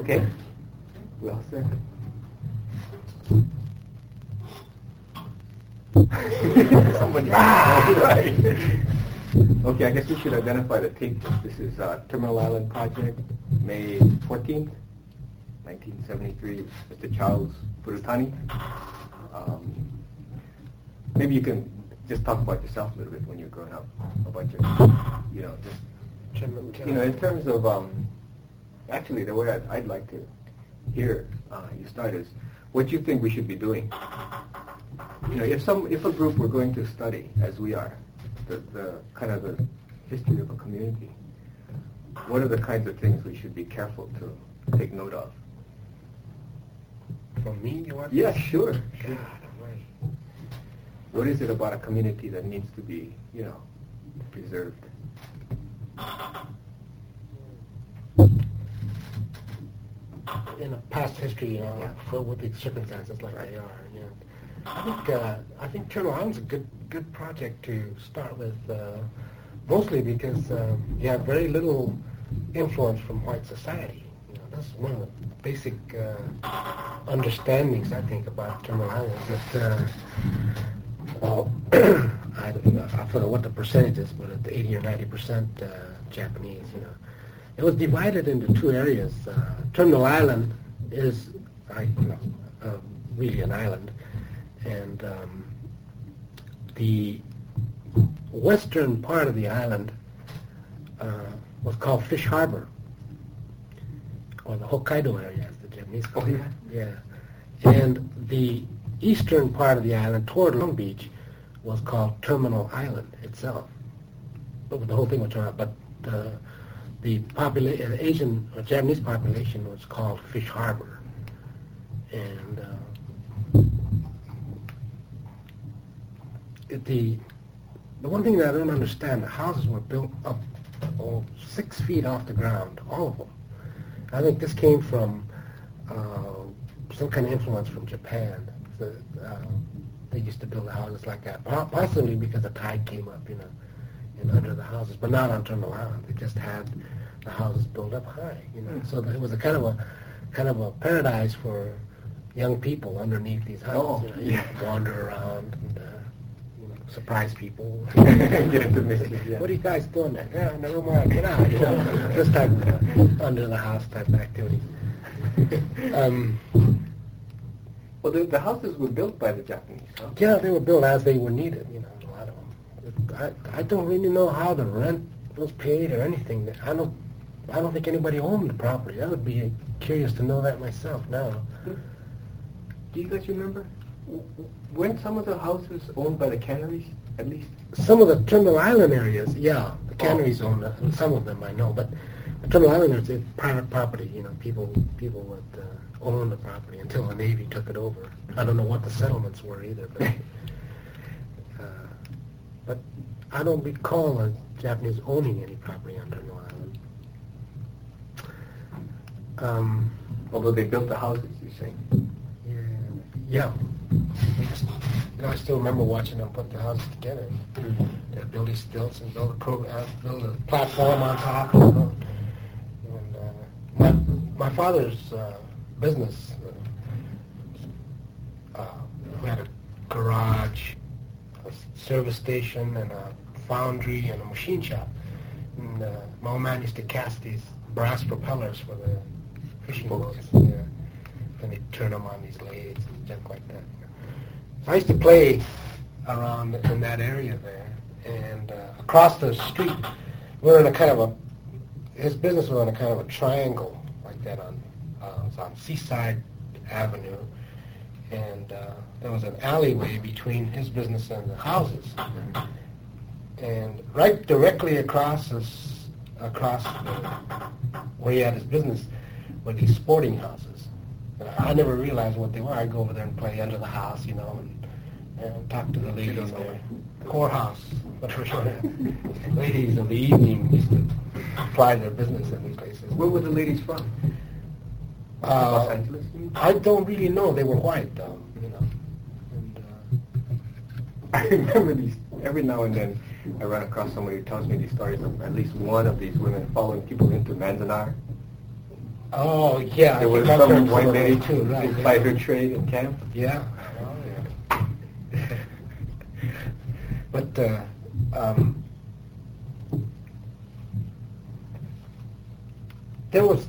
Okay. We all set? Somebody. Right. Okay, I guess we should identify the tape. This is Terminal Island Project, May 14th, 1973. Mr. Charles Purutani. Maybe you can just talk about yourself a little bit when you're growing up, about your, just, in terms of, actually the way I'd like to hear you start is, what do you think we should be doing? If a group were going to study, as we are, the kind of the history of a community, what are the kinds of things we should be careful to take note of? From me, you want? Yeah, sure. God, what is it about a community that needs to be, preserved? In a past history, with the circumstances like they are, I think Terminal Island's a good project to start with, mostly because you have very little influence from white society. That's one of the basic understandings, I think, about Terminal Island. That I don't know what the percentage is, but it's 80 or 90% Japanese. It was divided into two areas. Terminal Island is really an island, and the western part of the island was called Fish Harbor, or the Hokkaido area, as the Japanese call it. Yeah. And the eastern part of the island, toward Long Beach, was called Terminal Island itself. But the whole thing was Terminal. But the Asian or Japanese population was called Fish Harbor, and the one thing that I don't understand, the houses were built up 6 feet off the ground, all of them. I think this came from some kind of influence from Japan. They used to build the houses like that, possibly because the tide came up, and under the houses, but not on Terminal Island. They just had the houses built up high, So it was a kind of a paradise for young people underneath these houses. You wander around and surprise people. What are you guys doing there? Yeah, never mind, get out. This type of under the house type of activities. Well, the houses were built by the Japanese, huh? Yeah, they were built as they were needed, a lot of them. I don't really know how the rent was paid or anything. I don't think anybody owned the property. I would be curious to know that myself now. Do you guys remember? Weren't some of the houses owned by the canneries, at least? Some of the Terminal Island areas, yeah. The canneries owned some of them, I know. But the Terminal Island is private property. People would own the property until the Navy took it over. I don't know what the settlements were either. But I don't recall the Japanese owning any property on Terminal Island. Although they built the houses, you're saying? Yeah. I still remember watching them put the houses together. They'd build these stilts and build a platform on top. And my father's business had a garage, a service station, and a foundry, and a machine shop. And my old man used to cast these brass propellers for the fishing boats. Yeah. And they'd turn them on these lathes and junk like that. So I used to play around in that area there. And across the street, we're in a kind of his business was on a kind of a triangle like that it was on Seaside Avenue. And there was an alleyway between his business and the houses. And right directly across where he had his business were these sporting houses. I never realized what they were. I'd go over there and play under the house, and talk to the ladies there. Whorehouse, but for sure. Ladies of the evening used to apply their business in these places. Where were the ladies from? Los Angeles? I don't really know. They were white, though, And, I remember these, every now and then I run across somebody who tells me these stories of at least one of these women following people into Manzanar. Oh, yeah. There I was think my some parents white were lady too, right? inside her trade in camp. Yeah. Oh, yeah. But there was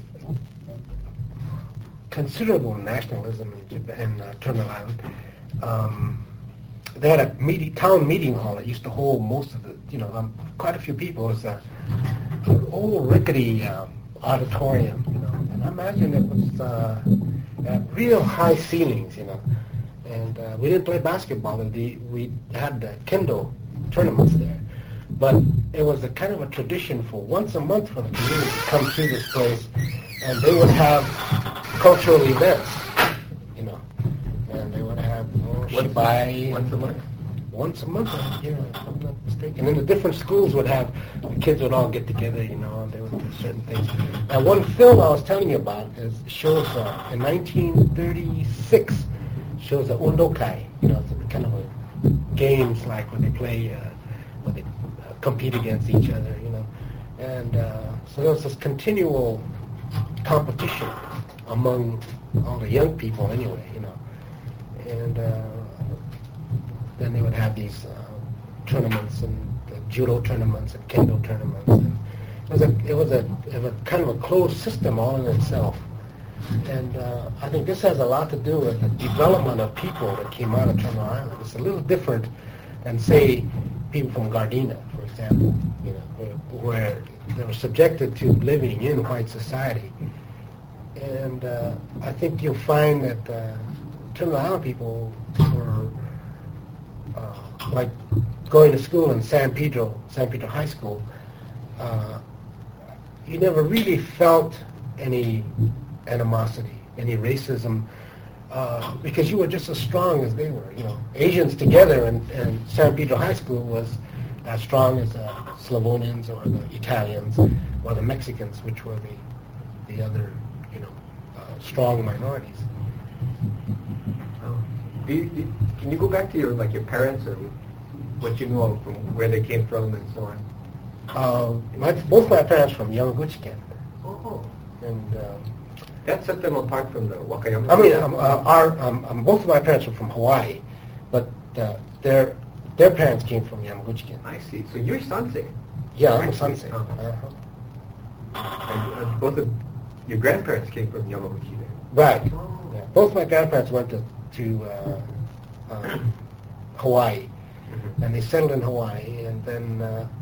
considerable nationalism in Japan, Terminal Island. They had a town meeting hall that used to hold most of the, quite a few people. It was an old rickety auditorium, and I imagine it was at real high ceilings, And we didn't play basketball. We had the kendo tournaments there. But it was a kind of a tradition for once a month for the community to come to this place, and they would have cultural events, and they would have shibai. Once a month? Once a month, if I'm not mistaken. And the different schools would have, the kids would all get together, and they would do certain things. Now, one film I was telling you about shows in 1936, shows the Undokai, it's kind of a games like when they play, when they compete against each other, And so there was this continual competition among all the young people anyway, And then they would have these tournaments and the judo tournaments and kendo tournaments. And it was a kind of a closed system all in itself. And I think this has a lot to do with the development of people that came out of Terminal Island. It's a little different than, say, people from Gardena, for example, where they were subjected to living in white society. And I think you'll find that Terminal Island people were like going to school in San Pedro High School. You never really felt any animosity, any racism, because you were just as strong as they were. Asians together in San Pedro High School was as strong as the Slavonians or the Italians or the Mexicans, which were the other, strong minorities. Can you go back to your parents or what you know from where they came from and so on? Both my parents from Yamaguchi-ken. Oh. And that set them apart from the Wakayama? I mean, both of my parents were from Hawaii, but their parents came from Yamaguchi-ken. I see. So you're Sansei? Yeah, I'm a Sansei. And both of your grandparents came from Yamaguchi then? Right. Oh. Yeah. Both my grandparents went to Hawaii, and they settled in Hawaii, and then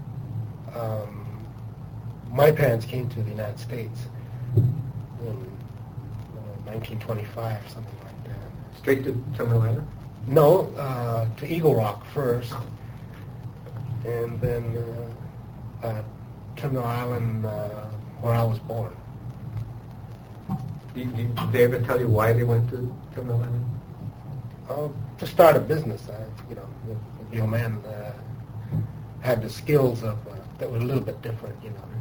my parents came to the United States in 1925, something like that. Straight to Terminal Island? No, to Eagle Rock first, and then Terminal Island, where I was born. Did they ever tell you why they went to Terminal Island? To start a business. The young man had the skills of that were a little bit different,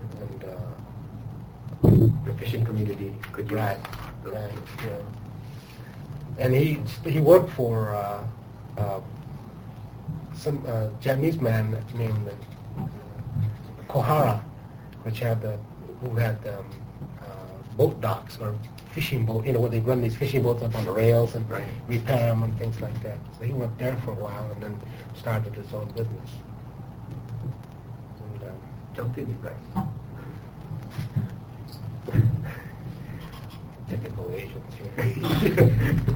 and the fishing community could use. Right. Yeah. And he worked for some Japanese man named Kohara, who had boat docks or fishing boat, where they run these fishing boats up on the rails and repair them and things like that. So he worked there for a while and then started his own business. And, jumped in, you guys. Typical Asians here.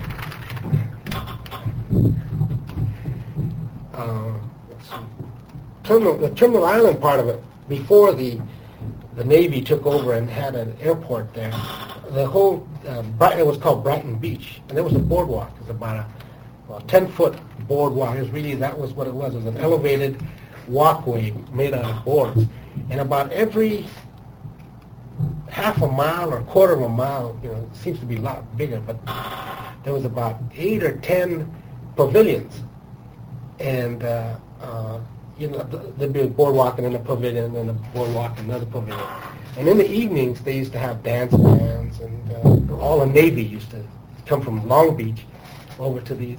The Terminal Island part of it, before the Navy took over and had an airport there, the whole, it was called Brighton Beach, and there was a boardwalk. It was about a 10-foot boardwalk. That was what it was. It was an elevated walkway made out of boards. And about every half a mile or quarter of a mile, it seems to be a lot bigger, but there was about 8 or 10 pavilions. And, there'd be a boardwalk and then a pavilion and a boardwalk and another pavilion. And in the evenings, they used to have dance bands, and all the Navy used to come from Long Beach over to these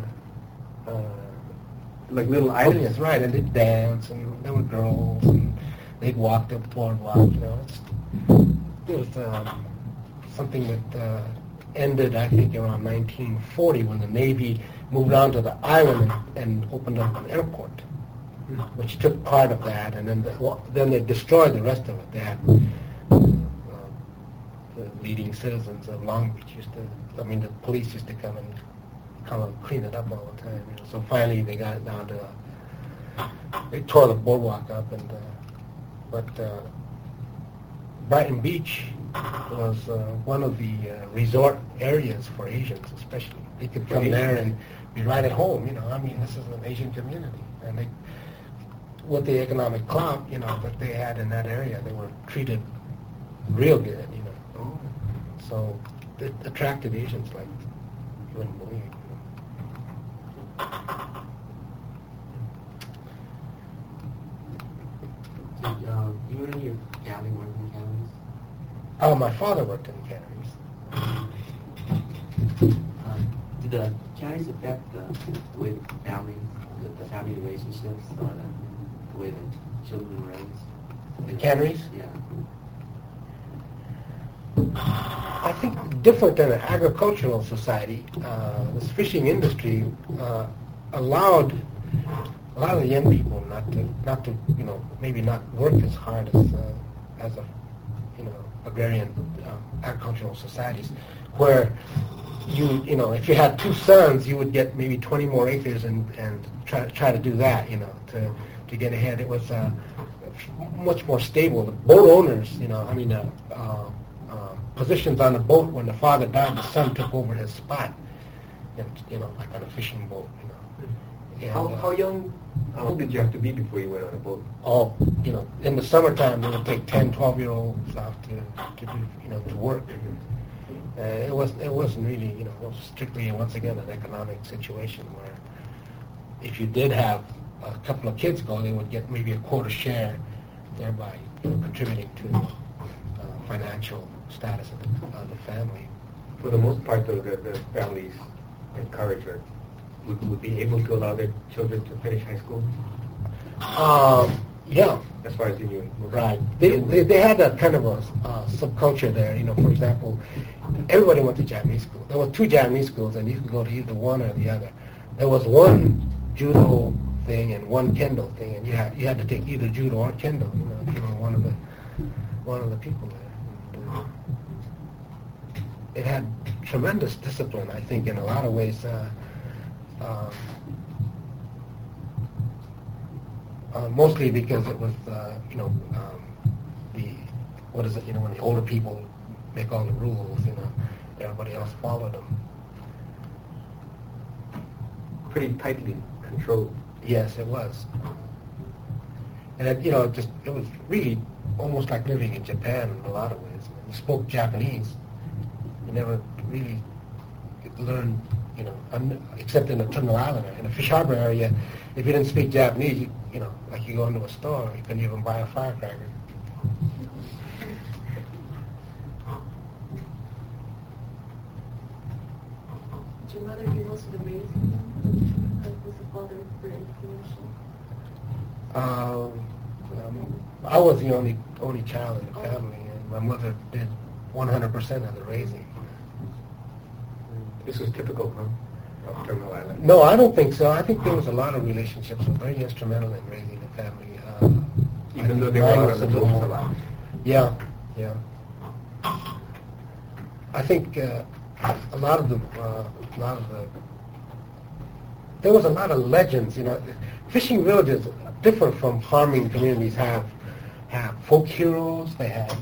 like little islands, right? And they'd dance, and there were girls, and they'd walk the boardwalk. It was something that ended, I think, around 1940 when the Navy moved onto the island and opened up an airport, which took part of that, and then they destroyed the rest of it. They had the leading citizens of Long Beach the police used to come and kind of clean it up all the time. So finally they got it down to, they tore the boardwalk up, but Brighton Beach was one of the resort areas for Asians, especially. They could come there and be right at home. This is an Asian community, and with the economic clout, that they had in that area, they were treated real good. So it attracted Asians like you wouldn't believe. You and your family work in galleries? Oh, my father worked in galleries. Did the galleries affect the way the family relationships, or the way the children were raised? The canneries? Yeah. I think different than an agricultural society, this fishing industry allowed a lot of the young people not to maybe not work as hard as a agrarian agricultural societies, where if you had 2 sons, you would get maybe 20 more acres and try to do that to get ahead. It was much more stable. The boat owners, positions on the boat, when the father died, the son took over his spot, like on a fishing boat. And, how old did you have to be before you went on a boat? Oh, in the summertime they would take 10, 12-year-olds out to do, to work. It wasn't really, it was strictly, once again, an economic situation where if you did have a couple of kids go, they would get maybe a quota share, thereby contributing to financial status of the family. For the most part, though, the families encourage or would be able to allow their children to finish high school? Yeah. As far as you knew. Right. They had a kind of a subculture there. For example, everybody went to Japanese school. There were 2 Japanese schools, and you could go to either one or the other. There was one judo thing and one kendo thing, and you had to take either judo or kendo. If you were one of the people there. It had tremendous discipline, I think, in a lot of ways. Mostly because it was, when the older people make all the rules, everybody else followed them. Pretty tightly controlled. Yes, it was. And it was really almost like living in Japan in a lot of ways. You spoke Japanese. You never really learned, except in the Terminal Island area. In the Fish Harbor area, if you didn't speak Japanese, like you go into a store, you couldn't even buy a firecracker. Did your mother do most of the raising? Was the father very influential? I was the only child in the family, and my mother did 100% of the raising. This was typical, huh? Of Terminal Island. No, I don't think so. I think there was a lot of relationships that were very instrumental in raising the family. Even though they were out on the boats a lot. Yeah. I think a lot of the there was a lot of legends. Fishing villages, different from farming communities, have folk heroes. They have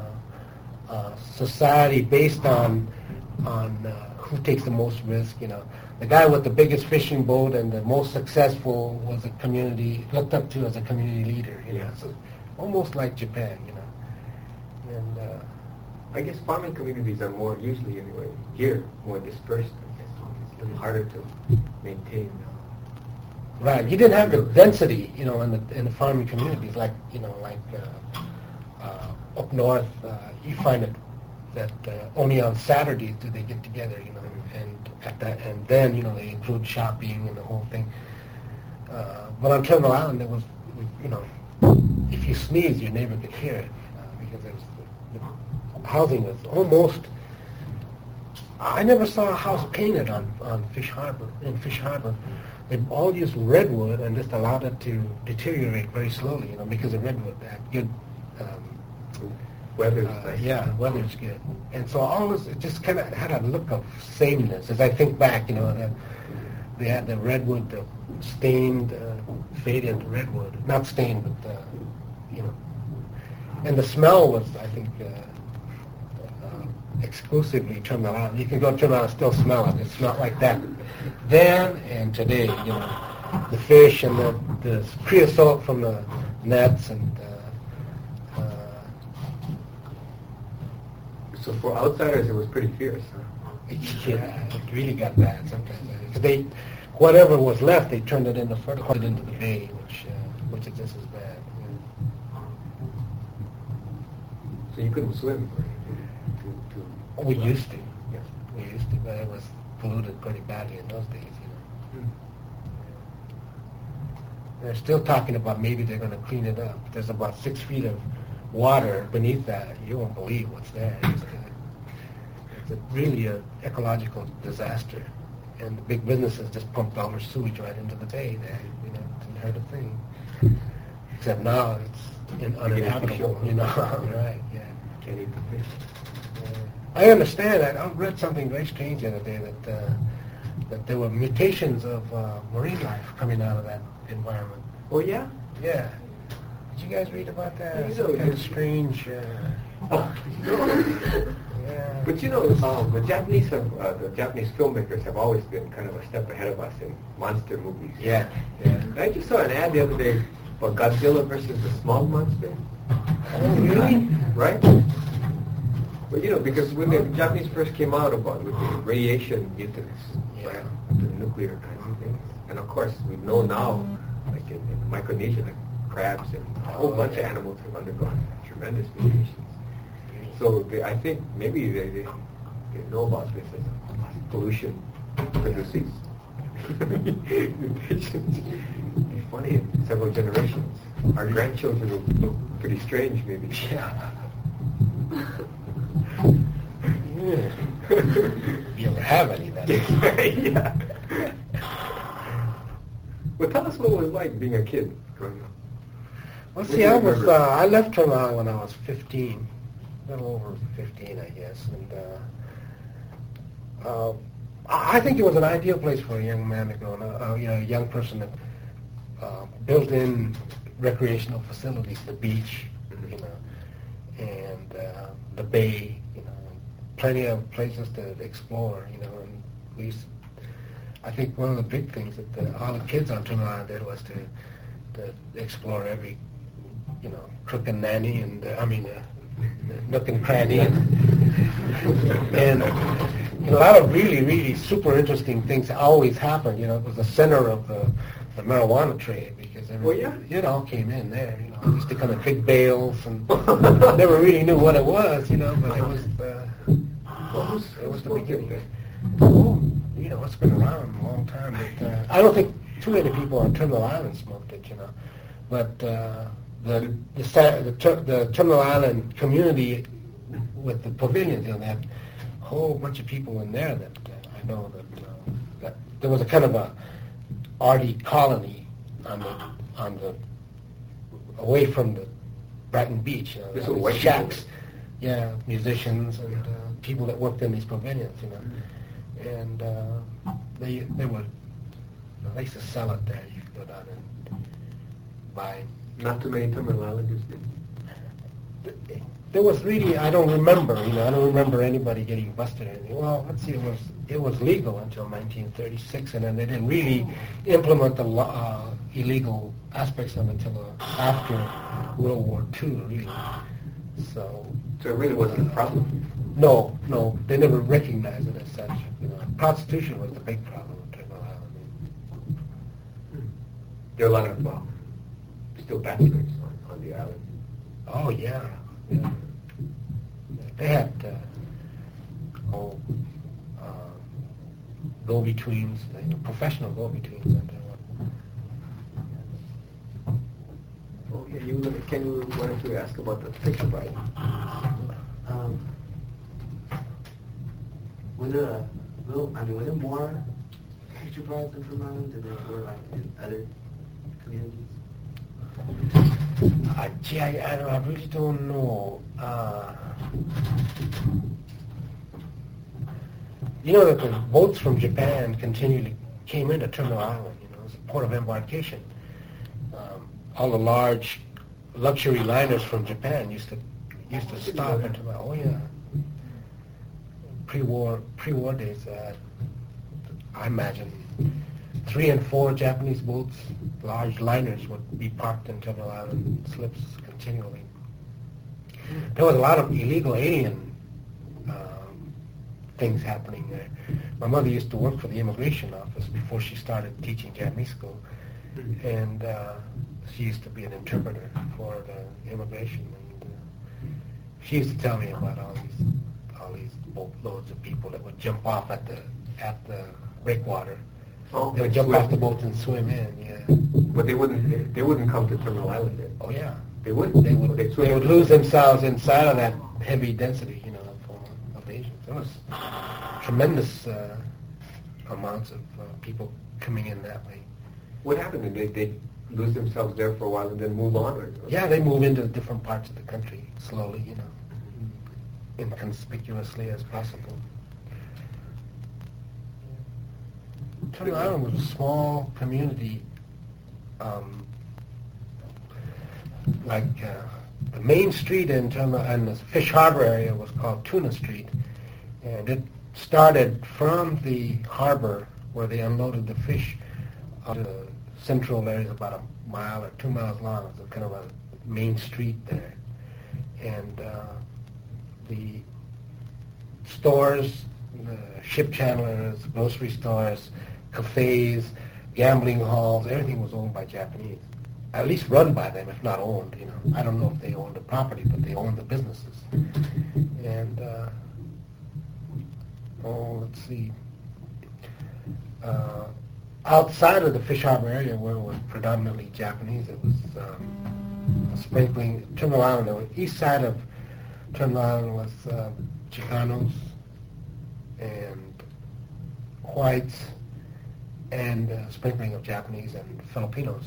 society based on who takes the most risk. The guy with the biggest fishing boat and the most successful was a community looked up to as a community leader. So almost like Japan. And I guess farming communities are more usually anyway here more dispersed. I guess it's a little harder to maintain. Right, you didn't have the density, in the farming communities like up north. You find it that only on Saturdays do they get together, and then they include shopping and the whole thing. But on Terminal Island, there was, if you sneeze, your neighbor could hear it because the housing was almost I never saw a house painted on Fish Harbor, in Fish Harbor. They all used redwood and just allowed it to deteriorate very slowly, because the redwood had good Weather's nice. yeah, weather's good. And so all this, it just kind of had a look of sameness. As I think back, they had the redwood, the stained, faded redwood. Not stained, but, And the smell was, I think, exclusively Terminal Island. You can go to Terminal Island and still smell it. It's not like that then and today, The fish and the creosote from the nets and... So for outsiders, it was pretty fierce, huh? Yeah, it really got bad sometimes. 'Cause whatever was left, they turned it into fertilizer into the bay, which is just as bad. So you couldn't swim. We used to, but it was polluted pretty badly in those days. They're still talking about maybe they're going to clean it up. There's about 6 feet of water beneath that. You won't believe what's there. It's really an ecological disaster. And the big businesses just pumped all their sewage right into the bay there. Didn't hurt a thing. Except now it's uninhabitable. Right? Yeah. Can't eat the fish. I understand. I read something very strange the other day that there were mutations of marine life coming out of that environment. Oh yeah. Yeah. Did you guys read about that? You Some know, kind of strange. Oh, Yeah. But the Japanese filmmakers have always been kind of a step ahead of us in monster movies. Yeah. I just saw an ad the other day for Godzilla versus the Smog Monster. Oh, really? Right? But because when the Japanese first came out with the radiation mutants, right, the nuclear kinds of things, and of course we know now, like in Micronesia, like crabs and a whole bunch of animals have undergone tremendous mutations. So I think maybe they know about this as pollution produces mutations. It's funny, in several generations, our grandchildren will look pretty strange, maybe. Yeah. You ever have any of that? Yeah. Well, tell us what it was like being a kid growing up. Well, see, I left Terminal Island when I was 15, a little over 15, I guess, and I think it was an ideal place for a young man to go, a young person that built-in recreational facilities, the beach, and the bay, plenty of places to explore, and we used to, I think one of the big things that all the kids on Terminal Island did was to explore every, crook and nanny and, nook and cranny and a lot of really, really super interesting things always happened. It was the center of the marijuana trade because it all came in there. It used to come in big bales and never really knew what it was, but it was the beginning. It's been around a long time. But, I don't think too many people on Terminal Island smoked it, but the Terminal Island community with the pavilions, they had a whole bunch of people in there that I know that there was a kind of a arty colony on the away from the Brighton Beach. This was white shacks, musicians and people that worked in these pavilions, and they would. They used to sell it there. You could go down and buy. Not too many Terminal Islanders did. There was really, I don't remember, I don't remember anybody getting busted or anything. Well, let's see, it was legal until 1936, and then they didn't really implement the illegal aspects of it until after World War II, really. So it really wasn't a problem? No, they never recognized it as such. Prostitution was the big problem in Terminal Island. There are a lot of still bachelors on the island. Oh, yeah. They had go-betweens, professional go-betweens. Oh, yeah, Ken, you wanted to ask about the picture writing. Was there was there more fisher products in Turtle Island than there were like in other communities? Gee, I really don't know. You know that the boats from Japan continually came into Terminal Island, as a port of embarkation. All the large luxury liners from Japan used to stop into pre-war days. I imagine 3 and 4 Japanese boats, large liners, would be parked in Terminal Island slips continually. There was a lot of illegal alien things happening there. My mother used to work for the immigration office before she started teaching Japanese school, and she used to be an interpreter for the immigration. And she used to tell me about all these boatloads of people that would jump off at the breakwater. Oh, they would jump off the boat and swim in. Yeah. But they wouldn't come to Terminal Island then. Oh yeah. They wouldn't. They would lose themselves inside of that heavy density, of Asians. There was tremendous amounts of people coming in that way. What happened? They lose themselves there for a while and then move on? Or yeah, they move into different parts of the country slowly, inconspicuously as possible. Terminal Island was a small community. The main street in the Fish Harbor area was called Tuna Street, and it started from the harbor where they unloaded the fish to the central area, about a mile or 2 miles long. It was kind of a main street there, and the stores, the ship chandlers, grocery stores, cafes, gambling halls, everything was owned by Japanese. At least run by them, if not owned. I don't know if they owned the property, but they owned the businesses. And let's see. Outside of the Fish Harbor area, where it was predominantly Japanese, it was sprinkling. Terminal Island, the east side of Terminal Island was Chicanos and whites, and sprinkling of Japanese and Filipinos.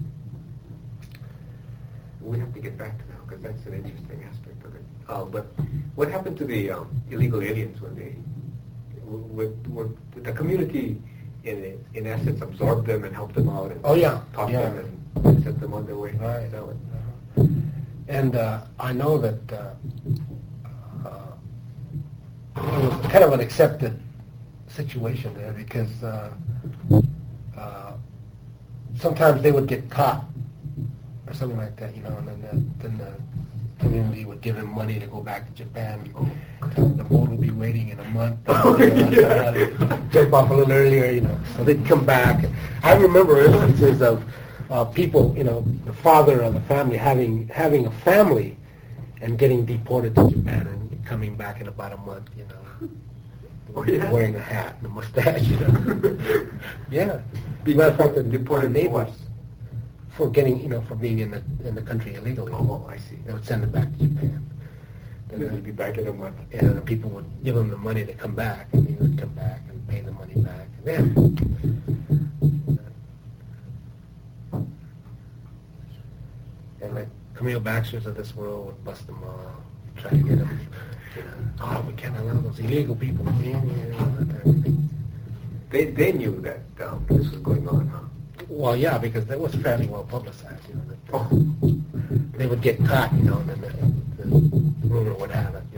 We have to get back to that because that's an interesting aspect of it. But what happened to the illegal aliens when the community, in essence, absorbed them and helped them out and taught them and set them on their way? Right. And I know that it was kind of an accepted situation there because sometimes they would get caught or something like that, and then the community would give them money to go back to Japan. The boat would be waiting in a month. Jump off a little earlier, so they'd come back. I remember instances of people, the father of the family having a family and getting deported to Japan and coming back in about a month, wearing a hat and a mustache, Yeah. Matter of fact, deported neighbors for getting, for being in the country illegally. Oh, I see. They would send them back to Japan. Then they'd be back in a month. And the people would give them the money to come back, and he would come back and pay the money back. And like Camille Baxter's of this world would bust them all, try to get them. We can't allow those illegal people in. They knew that this was going on, huh? Well, yeah, because that was fairly well publicized. They would get caught, and then the rumor would have it,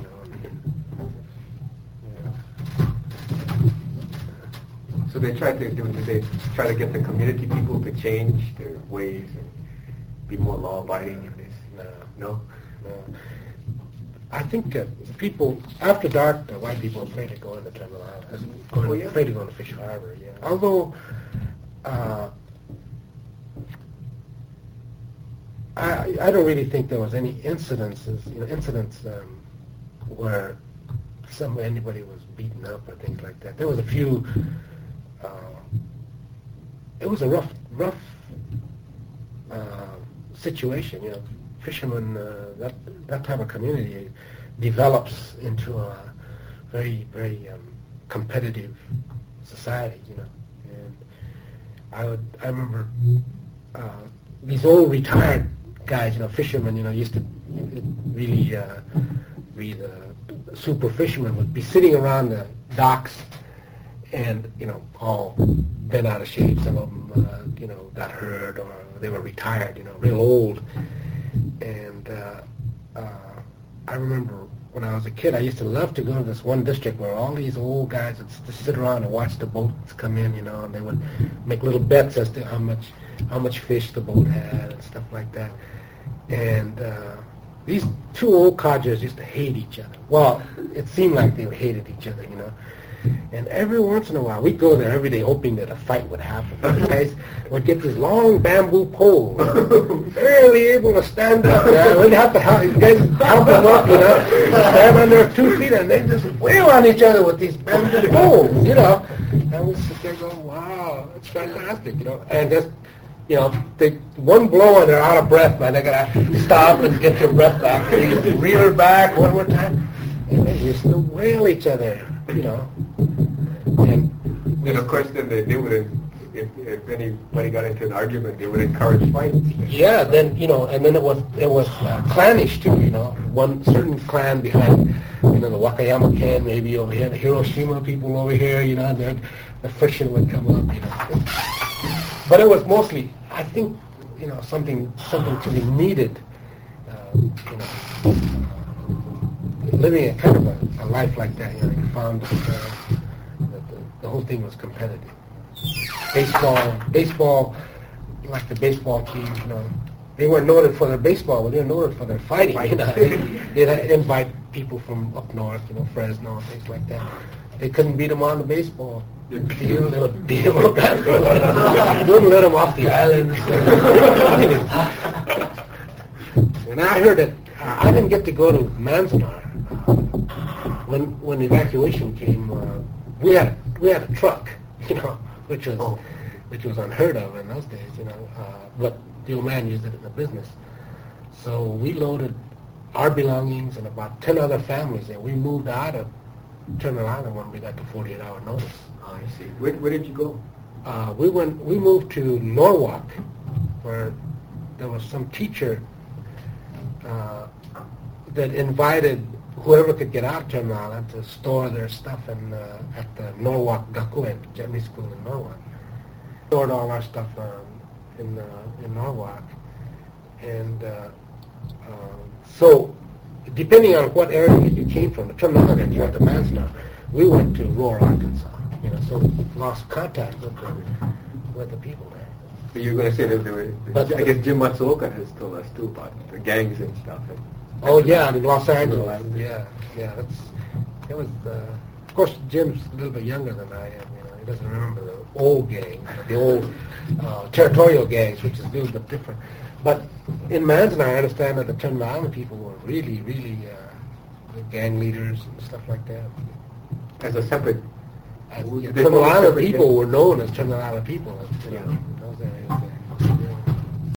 So they tried to get the community people to change their ways and be more law-abiding in this. No. I think people after dark, the white people are afraid to go into Terminal Island. Afraid to go into Fish Harbor. Yeah. Although. I don't really think there was any incidents where anybody was beaten up or things like that. There was a few. It was a rough situation. Fishermen, that type of community develops into a very, very competitive society, you know. And I remember these old retired guys, you know, fishermen, you know, used to really be the super fishermen, would be sitting around the docks and, you know, all bent out of shape. Some of them, you know, got hurt or they were retired, you know, real old. And I remember when I was a kid, I used to love to go to this one district where all these old guys would just sit around and watch the boats come in, you know, and they would make little bets as to how much fish the boat had and stuff like that. And these two old codgers used to hate each other. Well, it seemed like they hated each other, you know. And every once in a while, we'd go there every day hoping that a fight would happen. The guys would get this long bamboo pole, barely able to stand up. We'd have to help, you guys help them up, you know, stand on their 2 feet, and they just wail on each other with these bamboo poles, you know. And we sit there going, wow, that's fantastic, you know. And just, you know, they, one blow and they're out of breath, man. They gotta stop and get their breath back. They just reel her back one more time. And they used to wail each other, you know. And of course, then they would, if anybody got into an argument, they would encourage fights. Yeah, then, you know, and then it was clannish too, you know. One certain clan behind, you know, the Wakayama clan maybe over here, the Hiroshima people over here, you know, and then the friction would come up, you know. But it was mostly, I think, you know, something to be needed, you know, living a kind of a life like that. You know, you found that the whole thing was competitive. Baseball, like the baseball teams, you know, they weren't noted for their baseball, but they were noted for their fighting. You know, they'd invite people from up north, you know, Fresno, things like that. They couldn't beat them on the baseball. They would beat them up after. Wouldn't let them off the island. And I heard that I didn't get to go to Manzanar. When evacuation came, we had a truck, you know, which was unheard of in those days, you know. But the old man used it in the business. So we loaded our belongings and about 10 other families, and we moved out of Terminal Island when we got the 48-hour notice. Oh, I see. Where did you go? We moved to Norwalk, where there was some teacher that invited whoever could get out of Terminal Island to store their stuff at the Norwalk Gakuen, Japanese school in Norwalk. Stored all our stuff in Norwalk, and so depending on what area you came from, the Terminal Island, you went to Manzanar. We went to Roar, Arkansas. You know, so we lost contact with the people there. So you're going to say that there were, I guess Jim Matsuoka has told us too about the gangs and stuff. Oh yeah, in Los Angeles. Yeah. It was. Of course, Jim's a little bit younger than I am. You know, he doesn't remember the old gangs, the old territorial gangs, which is a little bit different. But in Manzanar, I understand that the Terminal Island people were really gang leaders and stuff like that. As a separate. Terminal Island people were known as Terminal Island people. You know, in those areas.